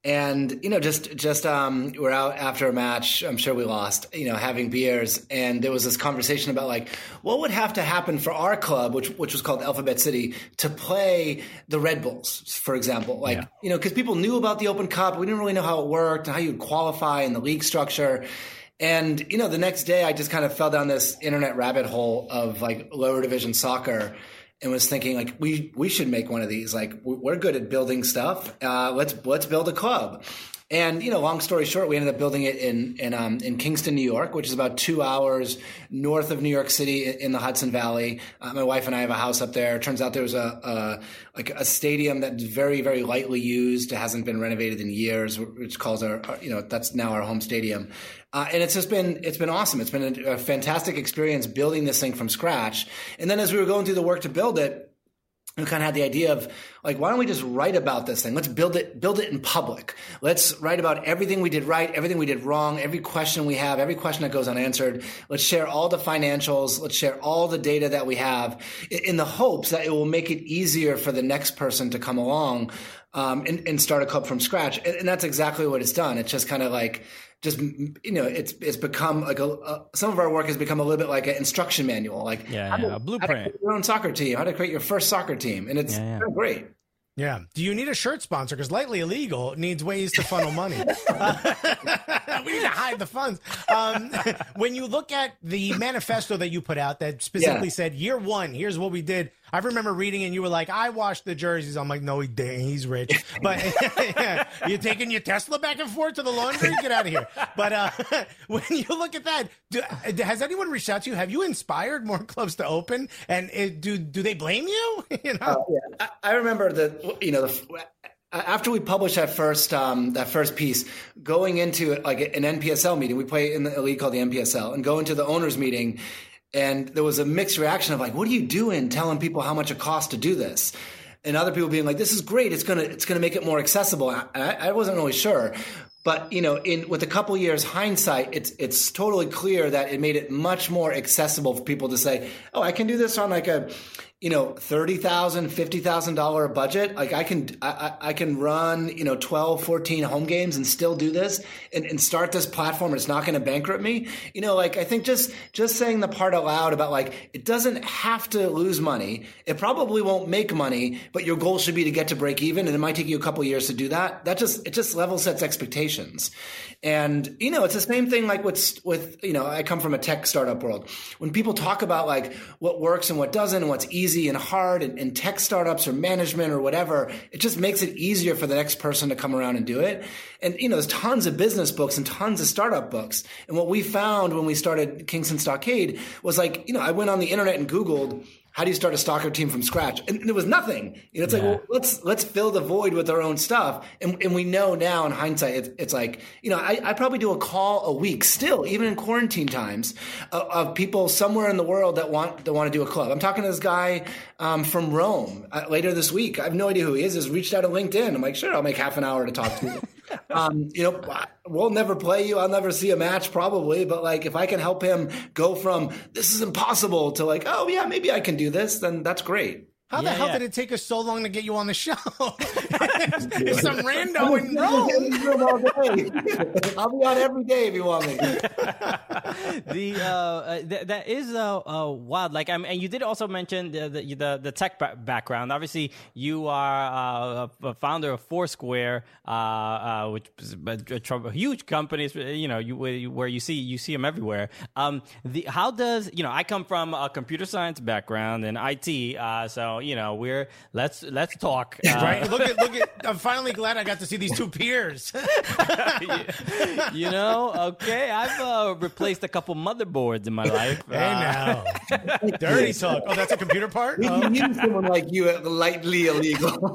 and you know just just um, we're out after a match. I'm sure we lost. You know, having beers, and there was this conversation about like what would have to happen for our club, which which was called Alphabet City, to play the Red Bulls, for example. Like Yeah. you know, because people knew about the Open Cup, we didn't really know how it worked and how you'd qualify in the league structure. And, you know, the next day I just kind of fell down this internet rabbit hole of like lower division soccer and was thinking like, we, we should make one of these. Like we're good at building stuff. Uh, let's, let's build a club. And, you know, long story short, we ended up building it in, in, um, in Kingston, New York, which is about two hours north of New York City in the Hudson Valley. Uh, my wife and I have a house up there. It turns out there was a, a, like a stadium that's very, very lightly used. It hasn't been renovated in years, which calls our, our you know, that's now our home stadium. Uh, and it's just been, it's been awesome. It's been a, a fantastic experience building this thing from scratch. And then as we were going through the work to build it, we kind of had the idea of like, why don't we just write about this thing? Let's build it, build it in public. Let's write about everything we did right, everything we did wrong, every question we have, every question that goes unanswered. Let's share all the financials. Let's share all the data that we have in the hopes that it will make it easier for the next person to come along um, and, and start a club from scratch. And, and that's exactly what it's done. It's just kind of like, just, you know, it's it's become like a, a some of our work has become a little bit like an instruction manual, like Yeah, how to- yeah, a how to blueprint. create your own soccer team, how to create your first soccer team, and it's Yeah, yeah. kind of great. Yeah. Do you need a shirt sponsor? Because Lightly Illegal needs ways to funnel money. Uh, we need to hide the funds. Um, when you look at the manifesto that you put out that specifically Yeah. said, year one, here's what we did. I remember reading and you were like, I washed the jerseys. I'm like, no, he didn't. He's rich. But yeah, you're taking your Tesla back and forth to the laundry? Get out of here. But uh, when you look at that, do, has anyone reached out to you? Have you inspired more clubs to open? And it, do do they blame you? you know? Uh, yeah. I, I remember that, you know, the, after we published that first um, that first piece, going into like an N P S L meeting, we play in a league called the N P S L, and going to the owners meeting, and there was a mixed reaction of like, what are you doing telling people how much it costs to do this? And other people being like, this is great. It's going to it's going to make it more accessible. I, I wasn't really sure. But, you know, in with a couple years hindsight, it's it's totally clear that it made it much more accessible for people to say, oh, I can do this on like a, you know, thirty thousand dollars, fifty thousand dollars budget. Like I can, I, I can run, you know, twelve, fourteen home games and still do this and, and start this platform. It's not going to bankrupt me. You know, like I think just, just saying the part aloud about like, it doesn't have to lose money. It probably won't make money, but your goal should be to get to break even. And it might take you a couple of years to do that. That just, it just level sets expectations. And, you know, it's the same thing like with, with, you know, I come from a tech startup world. When people talk about like what works and what doesn't and what's easy and hard and, and tech startups or management or whatever, it just makes it easier for the next person to come around and do it. And, you know, there's tons of business books and tons of startup books. And what we found when we started Kingston Stockade was like, you know, I went on the internet and Googled, how do you start a soccer team from scratch? And there was nothing. You know, it's yeah. like, well, let's let's fill the void with our own stuff. And, and we know now in hindsight, it's, it's like, you know, I, I probably do a call a week still, even in quarantine times, of, of people somewhere in the world that want that want to do a club. I'm talking to this guy um, from Rome uh, later this week. I have no idea who he is. Just reached out on LinkedIn. I'm like, sure, I'll make half an hour to talk to you. um, you know, we'll never play you. I'll never see a match probably. But like, if I can help him go from this is impossible to like, oh yeah, maybe I can do this, then that's great. How Yeah, the hell yeah. did it take us so long to get you on the show? It's some rando in Rome. I'll be on every day if you want me. the uh, uh th- that is uh, uh wild. Like, I mean, and you did also mention the the the, the tech ba- background. Obviously, you are uh, a founder of Foursquare, uh, uh, which is a, a huge company. You know, you where you see you see them everywhere. Um, the how does you know? I come from a computer science background and I T, uh, so you know we're let's let's talk. Uh, Right? Look at look at. I'm finally glad I got to see these two peers. you know, okay, I've uh, replaced a couple motherboards in my life. Hey now, dirty talk. Oh, that's a computer part. We Oh. can use someone like you at lightly illegal.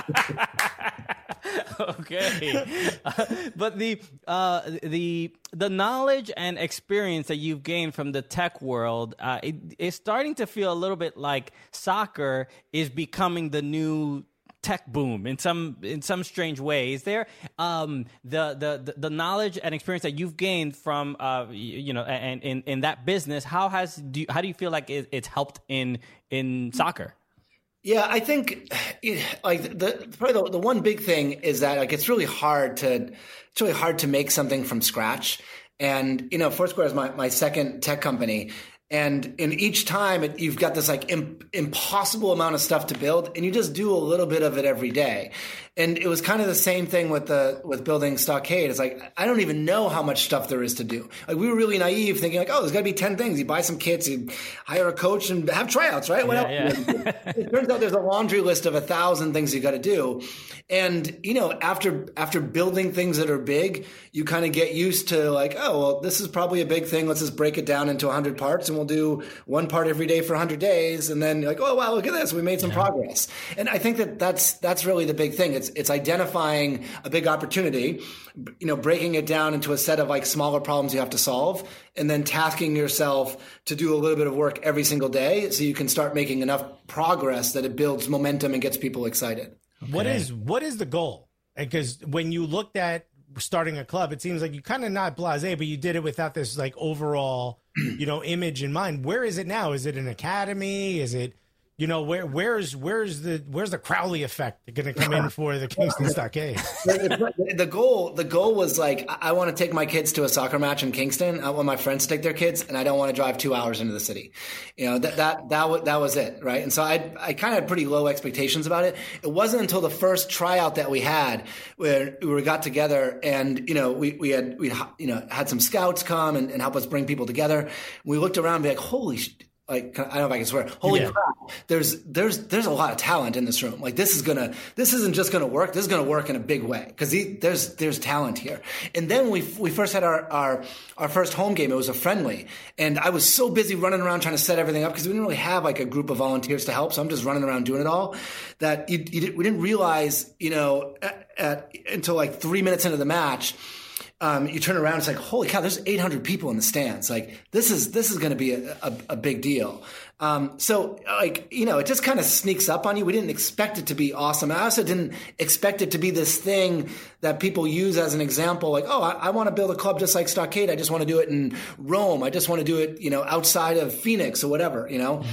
okay, uh, but the uh, the the knowledge and experience that you've gained from the tech world uh, it, it's starting to feel a little bit like soccer is becoming the new tech boom in some in some strange way. Is there um, the, the the knowledge and experience that you've gained from uh, you, you know and in, in that business? How has do you, how do you feel like it, it's helped in in soccer? Yeah, I think like the probably the, the one big thing is that like it's really hard to it's really hard to make something from scratch. And you know, Foursquare is my my second tech company. And in each time, it, you've got this like imp- impossible amount of stuff to build, and you just do a little bit of it every day. And it was kind of the same thing with the with building Stockade. It's like I don't even know how much stuff there is to do. Like we were really naive, thinking like, oh, there's got to be ten things. You buy some kits, you hire a coach, and have tryouts, right? What Yeah, else? yeah. It turns out there's a laundry list of a thousand things you got to do. And you know, after after building things that are big, you kind of get used to like, oh, well, this is probably a big thing. Let's just break it down into a hundred parts, and we'll do one part every day for a hundred days. And then you're like, oh wow, look at this, we made some yeah. progress. And I think that that's that's really the big thing. It's it's identifying a big opportunity, you know, breaking it down into a set of like smaller problems you have to solve, and then tasking yourself to do a little bit of work every single day, so you can start making enough progress that it builds momentum and gets people excited. What is what is the goal? Because when you looked at starting a club, it seems like you kind of not blasé, but you did it without this like overall, you know, image in mind. Where is it now? Is it an academy? Is it, you know, where where's where's the where's the Crowley effect going to come in for the Kingston Stockade? the, the goal the goal was like, I want to take my kids to a soccer match in Kingston. I want my friends to take their kids, and I don't want to drive two hours into the city. You know, that that that was, that was it, right? And so I I kind of had pretty low expectations about it. It wasn't until the first tryout that we had where we got together, and you know, we we had we you know had some scouts come and, and help us bring people together. We looked around and be like, holy sh- Like, I don't know if I can swear. Holy yeah. crap! There's there's there's a lot of talent in this room. Like, this is gonna this isn't just gonna work. This is gonna work in a big way because there's there's talent here. And then we we first had our, our our first home game. It was a friendly, and I was so busy running around trying to set everything up because we didn't really have like a group of volunteers to help. So I'm just running around doing it all. That you, you did, we didn't realize, you know, at, at, until like three minutes into the match. Um, you turn around, it's like, holy cow, there's eight hundred people in the stands. Like, this is this is going to be a, a, a big deal. Um, so, like, you know, it just kind of sneaks up on you. We didn't expect it to be awesome. I also didn't expect it to be this thing that people use as an example. Like, oh, I, I want to build a club just like Stockade. I just want to do it in Rome. I just want to do it, you know, outside of Phoenix or whatever, you know.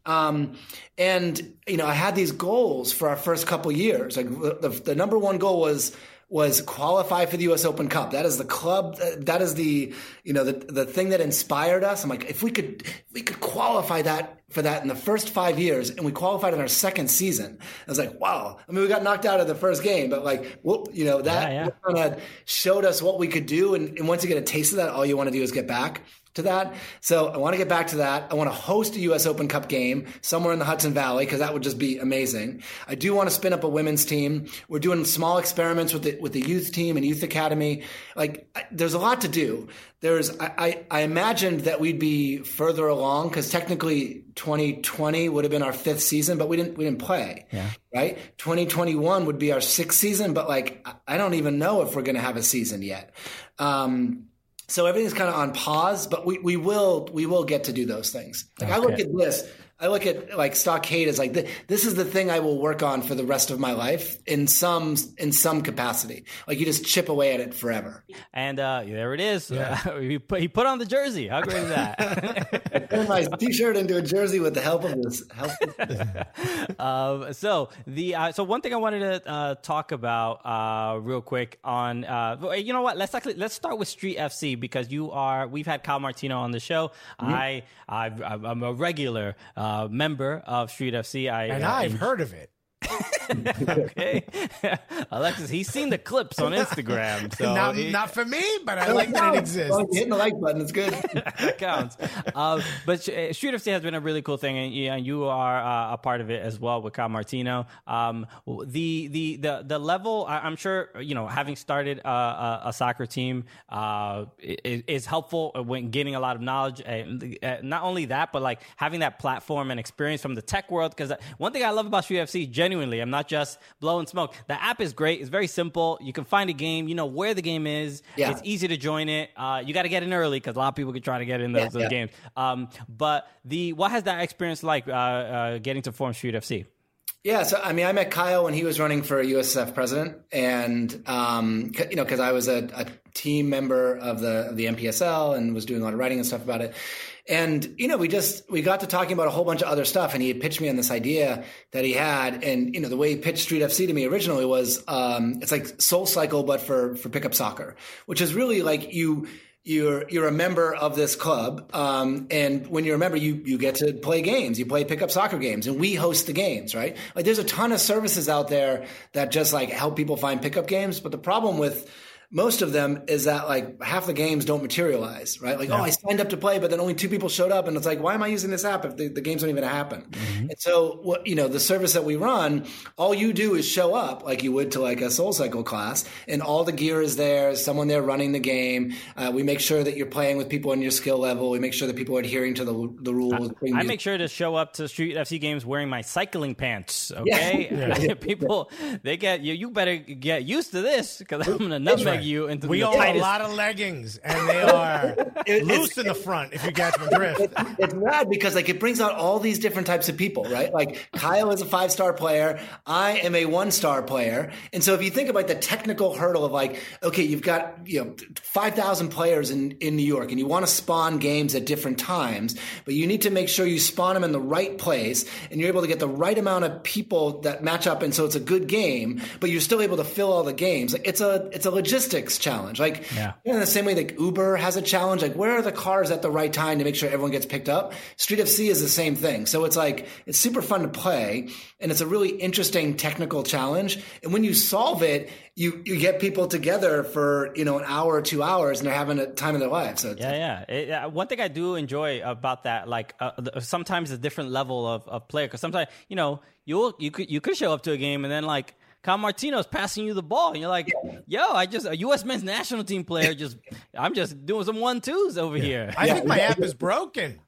Um, and, you know, I had these goals for our first couple years. Like the, the number one goal was was qualify for the U S Open Cup. That is the club. That is the, you know, the, the thing that inspired us. I'm like, if we could, if we could qualify that for that in the first five years and we qualified in our second season, I was like, wow. I mean, we got knocked out of the first game, but like, well, you know, that yeah, yeah. kind of showed us what we could do. And, and once you get a taste of that, all you want to do is get back to that. So I want to get back to that. I want to host a U S Open Cup game somewhere in the Hudson Valley because that would just be amazing. I do want to spin up a women's team. We're doing small experiments with the with the youth team and youth academy. Like I, there's a lot to do. There's I, I, I imagined that we'd be further along because technically twenty twenty would have been our fifth season, but we didn't we didn't play. Yeah. Right? twenty twenty-one would be our sixth season, but like I don't even know if we're going to have a season yet. Um, So everything's kind of on pause, but we, we will we will get to do those things. Like okay. I look at this, I look at like Stockade as like th- this is the thing I will work on for the rest of my life in some in some capacity. Like you just chip away at it forever. And uh, there it is. Yeah. Uh, he, put, he put on the jersey. How great is that? I turned my t-shirt into a jersey with the help of this. Help of this. um, so the uh, so one thing I wanted to uh, talk about uh, real quick on uh, you know what? Let's actually let's start with Street F C because you are we've had Kyle Martino on the show. Mm-hmm. I I've, I'm a regular. Uh, Uh, member of Street F C. I, and uh, I've heard of it. Okay. Alexis, he's seen the clips on Instagram. So not, he, not for me, but I like that it exists. Well, hitting the like button is good. That counts. Uh, but Street F C has been a really cool thing, and you, and you are uh, a part of it as well with Kyle Martino. Um, the, the the the level, I'm sure, you know, having started a, a, a soccer team uh, is, is helpful when gaining a lot of knowledge. And not only that, but like having that platform and experience from the tech world. Because one thing I love about Street F C, genuinely, I'm not just blowing smoke. The app is great. It's very simple. You can find a game. You know where the game is. Yeah. It's easy to join it. Uh, you got to get in early because a lot of people can try to get in those, yeah, those yeah. games. Um, but the what has that experience like uh, uh, getting to form Street F C? Yeah, so I mean, I met Kyle when he was running for U S F president, and um, you know, because I was a, a team member of the of the M P S L and was doing a lot of writing and stuff about it. And you know, we just we got to talking about a whole bunch of other stuff, and he had pitched me on this idea that he had, and you know, the way he pitched Street F C to me originally was um, it's like Soul Cycle, but for for pickup soccer, which is really like you. You're you're a member of this club, um, and when you're a member, you you get to play games. You play pickup soccer games, and we host the games, right? Like there's a ton of services out there that just like help people find pickup games. But the problem with most of them is that like half the games don't materialize, right? Like, yeah. oh, I signed up to play, but then only two people showed up. And it's like, why am I using this app if the, the games don't even happen? Mm-hmm. And so, what, you know, the service that we run, all you do is show up like you would to like a Soul Cycle class, and all the gear is there. Someone there running the game. Uh, we make sure that you're playing with people on your skill level. We make sure that people are adhering to the, the rules. I, I make sure to show up to Street F C games wearing my cycling pants. Okay. Yeah. Yeah. People, they get you, you better get used to this because I'm going to nutmeg right. you into we the own a lot of leggings, and they are it, loose in the front. If you catch my drift, it, it's rad because like it brings out all these different types of people, right? Like Kyle is a five star player, I am a one star player, and so if you think about the technical hurdle of like, okay, you've got you know five thousand players in in New York, and you want to spawn games at different times, but you need to make sure you spawn them in the right place, and you're able to get the right amount of people that match up, and so it's a good game, but you're still able to fill all the games. Like it's a it's a logistics challenge. Like yeah. in the same way like Uber has a challenge, like where are the cars at the right time to make sure everyone gets picked up? Street F C is the same thing. So it's like it's super fun to play, and it's a really interesting technical challenge. And when you solve it, you you get people together for you know an hour or two hours, and they're having a time of their life. So yeah, yeah. It, uh, one thing I do enjoy about that, like uh, the, sometimes a different level of, of player, because sometimes you know you you could you could show up to a game and then like. Kyle Martino's passing you the ball, and you're like, "Yo, I just a U S men's national team player. Just, I'm just doing some one twos over yeah. here." I yeah. think my app is broken.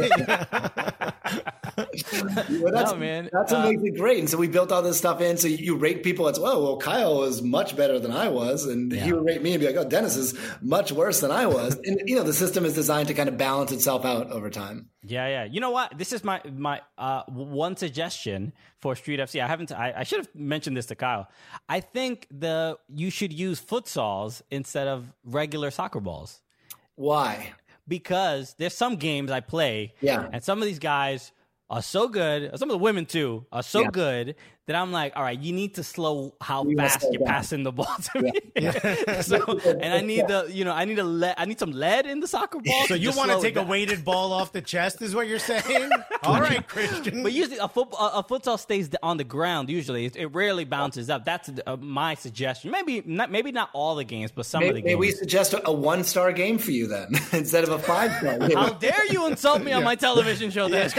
Well, that's, no, man. That's what uh, makes it great. And so we built all this stuff in. So you rate people as well. Well, Kyle is much better than I was, and yeah. he would rate me and be like, "Oh, Dennis is much worse than I was." And you know, the system is designed to kind of balance itself out over time. Yeah, yeah. You know what? This is my my uh, one suggestion for Street F C. I haven't. I, I should have mentioned this to Kyle. I think the you should use futsals instead of regular soccer balls. Why? Because there's some games I play, yeah. and some of these guys are so good, some of the women too, are so Yeah. good that I'm like, all right, you need to slow how You gotta fast slow you're down. passing the ball to me. so, and I need the, you know, I need a lead, I need some lead in the soccer ball. So to you just want to slow it take a down. weighted ball off the chest, is what you're saying? All right, Christian. But usually a football, a futsal stays on the ground. Usually, it, it rarely bounces up. That's uh, my suggestion. Maybe not, maybe not all the games, but some of the Maybe, maybe we games. suggest a, a one-star game for you then, instead of a five-star game. How dare you insult me on my television show? That's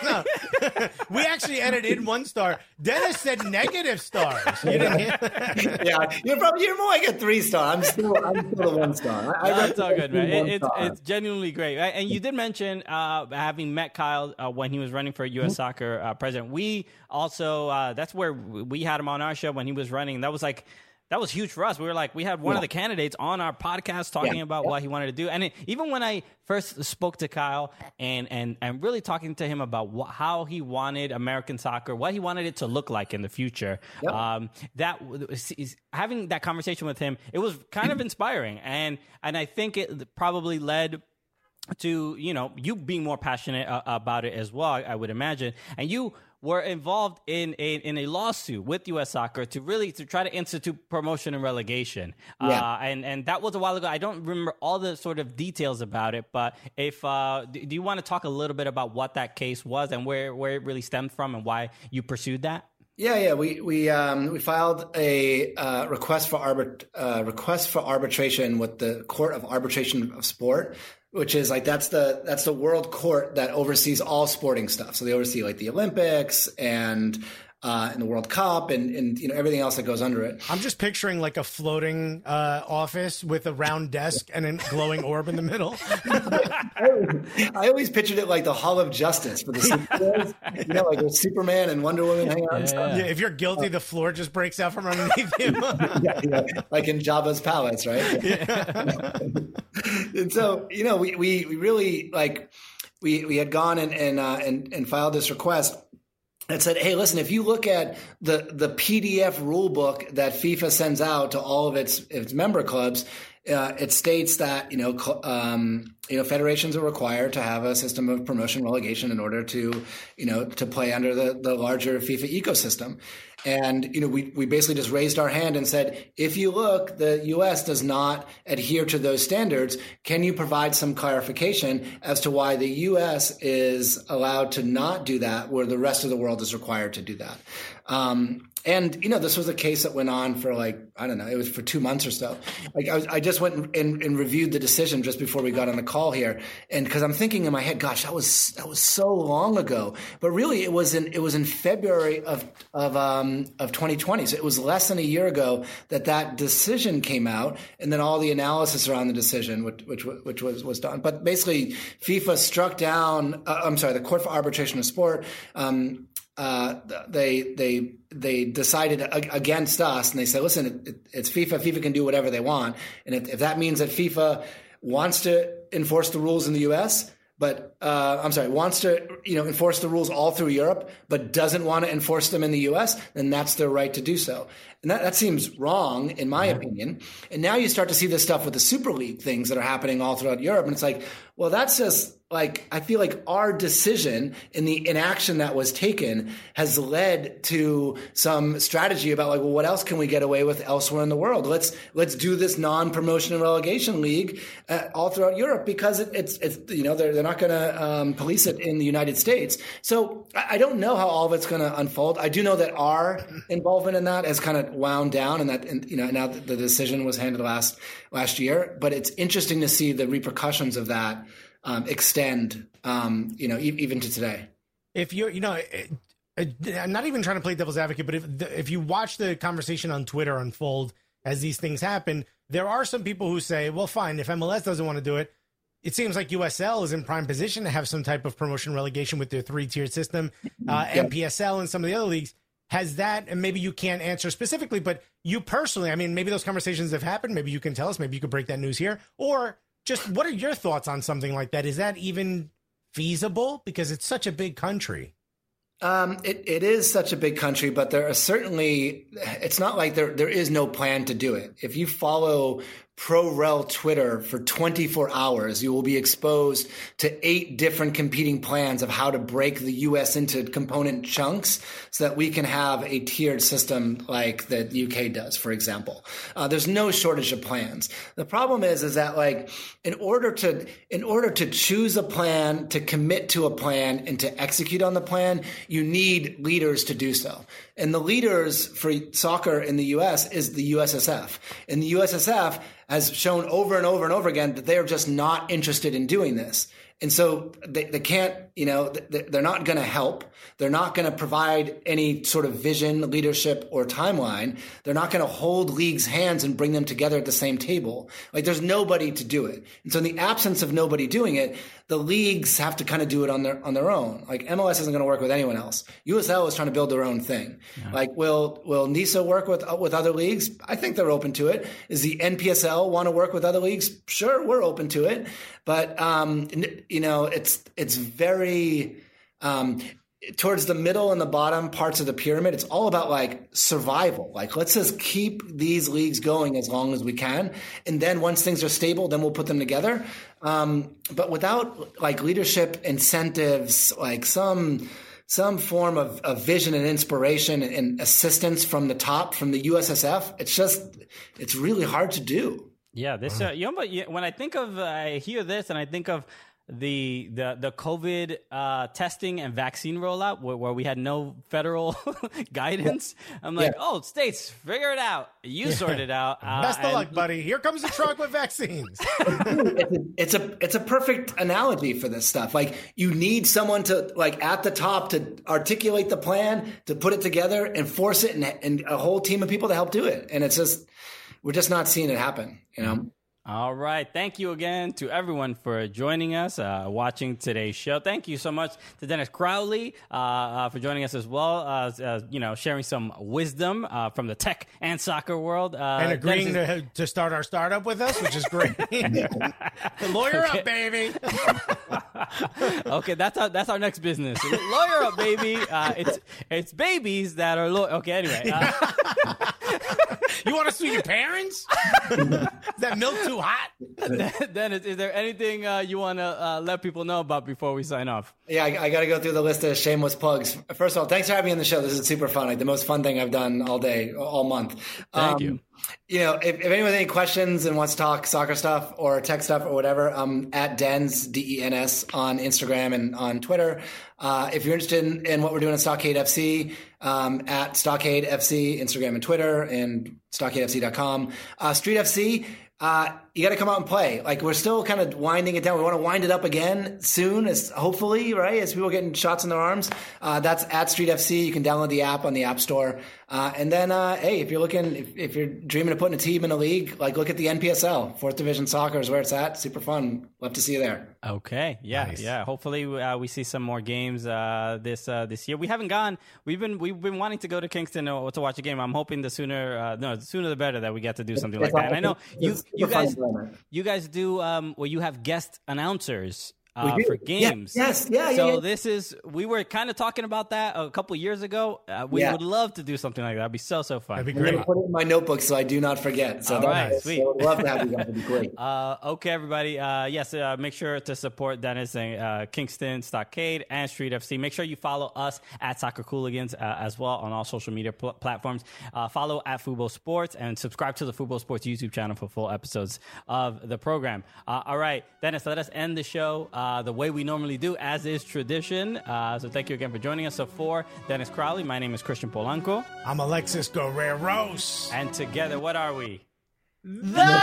We actually added in one star. Dennis said negative stars. You didn't hear that? Yeah, you're probably you're more like a three-star. I'm still I'm still a one-star. I, I That's all good, man. recommend It, it's one-star. it's genuinely great. Right? And you did mention uh, having met Kyle uh, when he was running for U S Mm-hmm. Soccer uh, president. We also uh, that's where we had him on our show when he was running. That was like. That was huge for us. We were like, we had one Yeah. of the candidates on our podcast talking Yeah. about Yeah. what he wanted to do. And it, even when I first spoke to Kyle and and and really talking to him about what, how he wanted American soccer, what he wanted it to look like in the future, Yep. um, that is, having that conversation with him, it was kind of inspiring. And and I think it probably led to, you know, you being more passionate uh, about it as well, I, I would imagine. And you were involved in a, in a lawsuit with U S Soccer to really to try to institute promotion and relegation. Yeah. Uh, and, and that was a while ago. I don't remember all the sort of details about it, but if uh, do, do you want to talk a little bit about what that case was and where, where it really stemmed from and why you pursued that? Yeah, yeah. We we um, we filed a uh, request for arbit uh, request for arbitration with the Court of Arbitration of Sport, which is like that's the that's the world court that oversees all sporting stuff. So they oversee like the Olympics and uh, and the World Cup and and you know everything else that goes under it. I'm just picturing like a floating uh, office with a round desk and a glowing orb in the middle. I always, I always pictured it like the Hall of Justice for the superheroes, you know, like with Superman and Wonder Woman hanging out and stuff. Yeah, if you're guilty, the floor just breaks out from underneath you. Yeah, yeah, like in Jabba's palace, right? Yeah. And so, you know, we, we, we really like we we had gone and and, uh, and and filed this request and said, hey, listen, if you look at the the P D F rule book that FIFA sends out to all of its its member clubs, uh, it states that you know cl- um, you know federations are required to have a system of promotion relegation in order to you know to play under the the larger FIFA ecosystem. And, you know, we, we basically just raised our hand and said, if you look, the U S does not adhere to those standards. Can you provide some clarification as to why the U S is allowed to not do that, where the rest of the world is required to do that? Um, and, you know, this was a case that went on for like, I don't know, it was for two months or so. Like I, was, I just went and, and reviewed the decision just before we got on the call here. And because I'm thinking in my head, gosh, that was, that was so long ago. But really it was in, it was in February of, of, um, of twenty twenty. So it was less than a year ago that that decision came out. And then all the analysis around the decision, which, which, which was, was done. But basically FIFA struck down, uh, I'm sorry, the Court for Arbitration of Sport, um, Uh, they they they decided against us, and they said, "Listen, it, it's FIFA. FIFA can do whatever they want, and if, if that means that FIFA wants to enforce the rules in the U S, but uh, I'm sorry, wants to you know enforce the rules all through Europe, but doesn't want to enforce them in the U S, then that's their right to do so." And that, that seems wrong, in my opinion. And now you start to see this stuff with the Super League things that are happening all throughout Europe, and it's like, well, that's just like I feel like our decision in the inaction that was taken has led to some strategy about like, well, what else can we get away with elsewhere in the world? Let's let's do this non-promotion and relegation league uh, all throughout Europe because it, it's it's you know they're they're not going to um, police it in the United States. So I, I don't know how all of it's going to unfold. I do know that our involvement in that has kind of wound down, and that and, you know now that the decision was handed last last year. But it's interesting to see the repercussions of that. Um, extend, um, you know, e- even to today. If you're, you know, it, it, I'm not even trying to play devil's advocate, but if the, if you watch the conversation on Twitter unfold as these things happen, there are some people who say, well, fine, if M L S doesn't want to do it, it seems like U S L is in prime position to have some type of promotion relegation with their three-tiered system, uh, Yeah. M P S L and some of the other leagues. Has that, and maybe you can't answer specifically, but you personally, I mean, maybe those conversations have happened. Maybe you can tell us, maybe you could break that news here, or just what are your thoughts on something like that? Is that even feasible? Because it's such a big country. Um, it, it is such a big country, but there are certainly, it's not like there, there is no plan to do it. If you follow pro-rel Twitter for twenty-four hours, you will be exposed to eight different competing plans of how to break the U S into component chunks so that we can have a tiered system like the U K does, for example. Uh, there's no shortage of plans. The problem is, is that like in order to in order to choose a plan, to commit to a plan, and to execute on the plan, you need leaders to do so. And the leaders for soccer in the U S is the U S S F. And the U S S F has shown over and over and over again that they are just not interested in doing this. And so they, they can't, you know, they're not going to help. They're not going to provide any sort of vision, leadership, or timeline. They're not going to hold leagues' hands and bring them together at the same table. Like there's nobody to do it. And so in the absence of nobody doing it, the leagues have to kind of do it on their on their own. Like M L S isn't going to work with anyone else. U S L is trying to build their own thing. Yeah. Like will will NISA work with with other leagues? I think they're open to it. Is the N P S L want to work with other leagues? Sure, we're open to it. But um, you know, it's it's very um, towards the middle and the bottom parts of the pyramid. It's all about like survival. Like let's just keep these leagues going as long as we can, and then once things are stable, then we'll put them together. Um, but without like leadership, incentives, like some some form of, of vision and inspiration and, and assistance from the top, from the U S S F, it's just it's really hard to do. Yeah, this uh, you know, but when I think of, uh, I hear this, and I think of the the the COVID uh, testing and vaccine rollout, where, where we had no federal guidance. I'm like, yeah. oh, states, figure it out. You yeah. sort it out. Uh, Best of and- luck, buddy. Here comes the truck with vaccines. it's a it's a perfect analogy for this stuff. Like you need someone to like at the top to articulate the plan, to put it together, and force it, and, and a whole team of people to help do it. And it's just. We're just not seeing it happen, you know? All right. Thank you again to everyone for joining us, uh, watching today's show. Thank you so much to Dennis Crowley uh, uh, for joining us as well, uh, uh, you know, sharing some wisdom uh, from the tech and soccer world. Uh, and agreeing to, to start our startup with us, which is great. The lawyer okay. up, baby. Okay, that's our, that's our next business. Lawyer up, baby. Uh, it's it's babies that are law- Okay, anyway. Uh, you want to sue your parents? Is that milk too hot? Dennis, is there anything uh, you want to uh, let people know about before we sign off? Yeah, I, I got to go through the list of shameless plugs. First of all, thanks for having me on the show. This is super fun. Like the most fun thing I've done all day, all month. Thank um, you. You know, if, if anyone has any questions and wants to talk soccer stuff or tech stuff or whatever, um, at Dens, D E N S, on Instagram and on Twitter. Uh, if you're interested in, in what we're doing at Stockade F C, um, at Stockade F C, Instagram and Twitter, and stockade f c dot com. Uh, Street F C, uh, you got to come out and play. Like we're still kind of winding it down. We want to wind it up again soon, as hopefully, right? As people getting shots in their arms. Uh, that's at Street F C. You can download the app on the App Store. Uh, and then, uh, hey, if you're looking, if, if you're dreaming of putting a team in a league, like look at the N P S L. Fourth Division Soccer is where it's at. Super fun. Love to see you there. Okay. Yeah. Nice. Yeah. Hopefully uh, we see some more games uh, this uh, this year. We haven't gone. We've been we've been wanting to go to Kingston to, to watch a game. I'm hoping the sooner uh, no the sooner the better that we get to do something like that. And I know you you guys you guys do um well you have guest announcers. Uh, for games. Yes, yeah, yeah. So yeah, yeah. this is, we were kind of talking about that a couple years ago. Uh, we yeah. would love to do something like that. That'd be so, so fun. That'd be I'm great. going to put it in my notebook so I do not forget. So All that, right, sweet. So I'd love to have you guys. It'd be great. Uh, okay, everybody. Uh, yes, uh, make sure to support Dennis and uh, Kingston, Stockade, and Street F C. Make sure you follow us at Soccer Cooligans uh, as well on all social media pl- platforms. Uh, follow at Fubo Sports and subscribe to the Fubo Sports YouTube channel for full episodes of the program. Uh, all right, Dennis, let us end the show uh, the way we normally do, as is tradition. Uh, so thank you again for joining us. So for Dennis Crowley, my name is Christian Polanco. I'm Alexis Guerreros. And together, what are we? The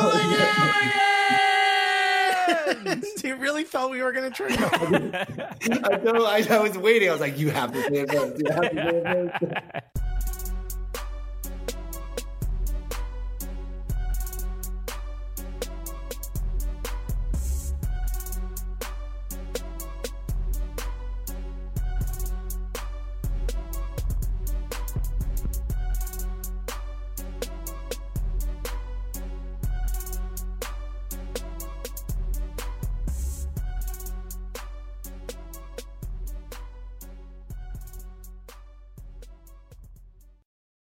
Cooligans! You really thought we were going to trick him? I, know, I, I was waiting. I was like, you have to say it first. You have to say it first.